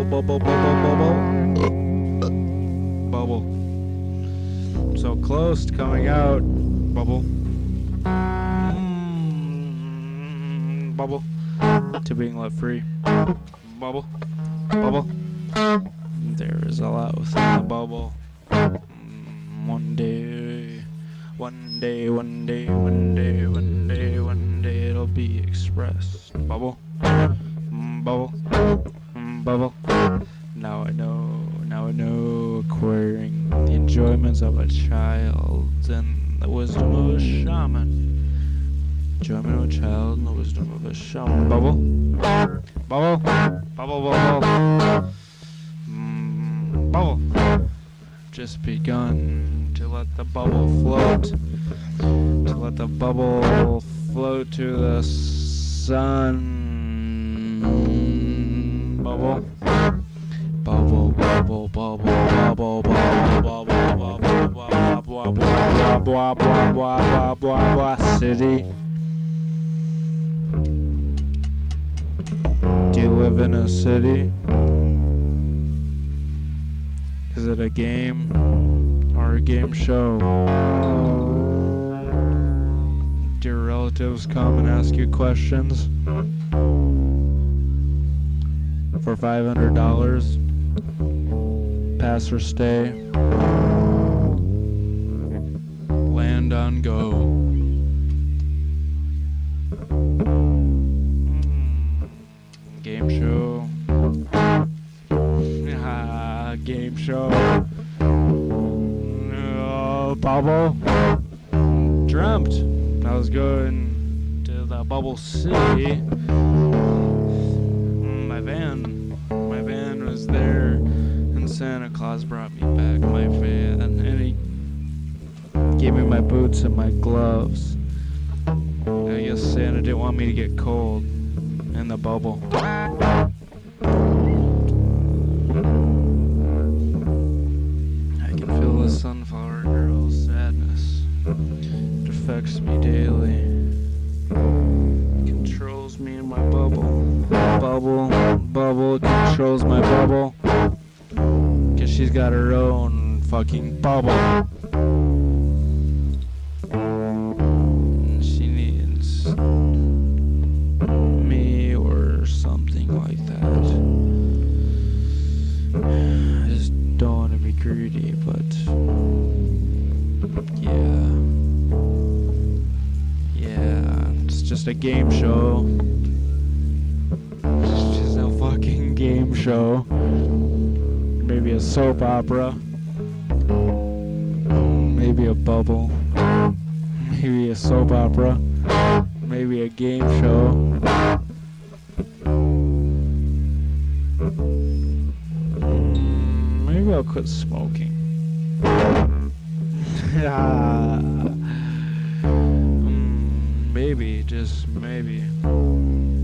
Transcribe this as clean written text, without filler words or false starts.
bubble, bubble. Bubble. I'm so close to coming out. Bubble. Bubble. To being let free. Bubble. Bubble. There is a lot within the bubble. One day, it'll be expressed. Bubble. Bubble. Bubble. Now I know, acquiring the enjoyments of a child and the wisdom of a shaman. Enjoyment of a child and the wisdom of a shaman. Bubble. Bubble. Bubble, bubble. Bubble. Just begun to let the bubble float. To let the bubble float to the sun. Bubble. Bubble, bubble, bubble, bubble, bubble, bubble, bubble, bubble, city. Do you live in a city? Is it a game or a game show? Do your relatives come and ask you questions? For $500, pass or stay, land on go. Game show. Game show. Bubble. Dreamt I was going to the Bubble City. My van was there, and Santa Claus brought me back my van, and he gave me my boots and my gloves. I guess Santa didn't want me to get cold in the bubble. I can feel the sunflower girl's sadness. It affects me daily. Controls me in my bubble. Bubble controls my bubble. 'Cause she's got her own fucking bubble. And she needs me or something like that. I just don't want to be greedy, but yeah, it's just a game show. It's just a fucking game show. Maybe a soap opera. Maybe a bubble. Maybe a soap opera. Maybe a game show. Maybe I'll quit smoking. Maybe, just maybe.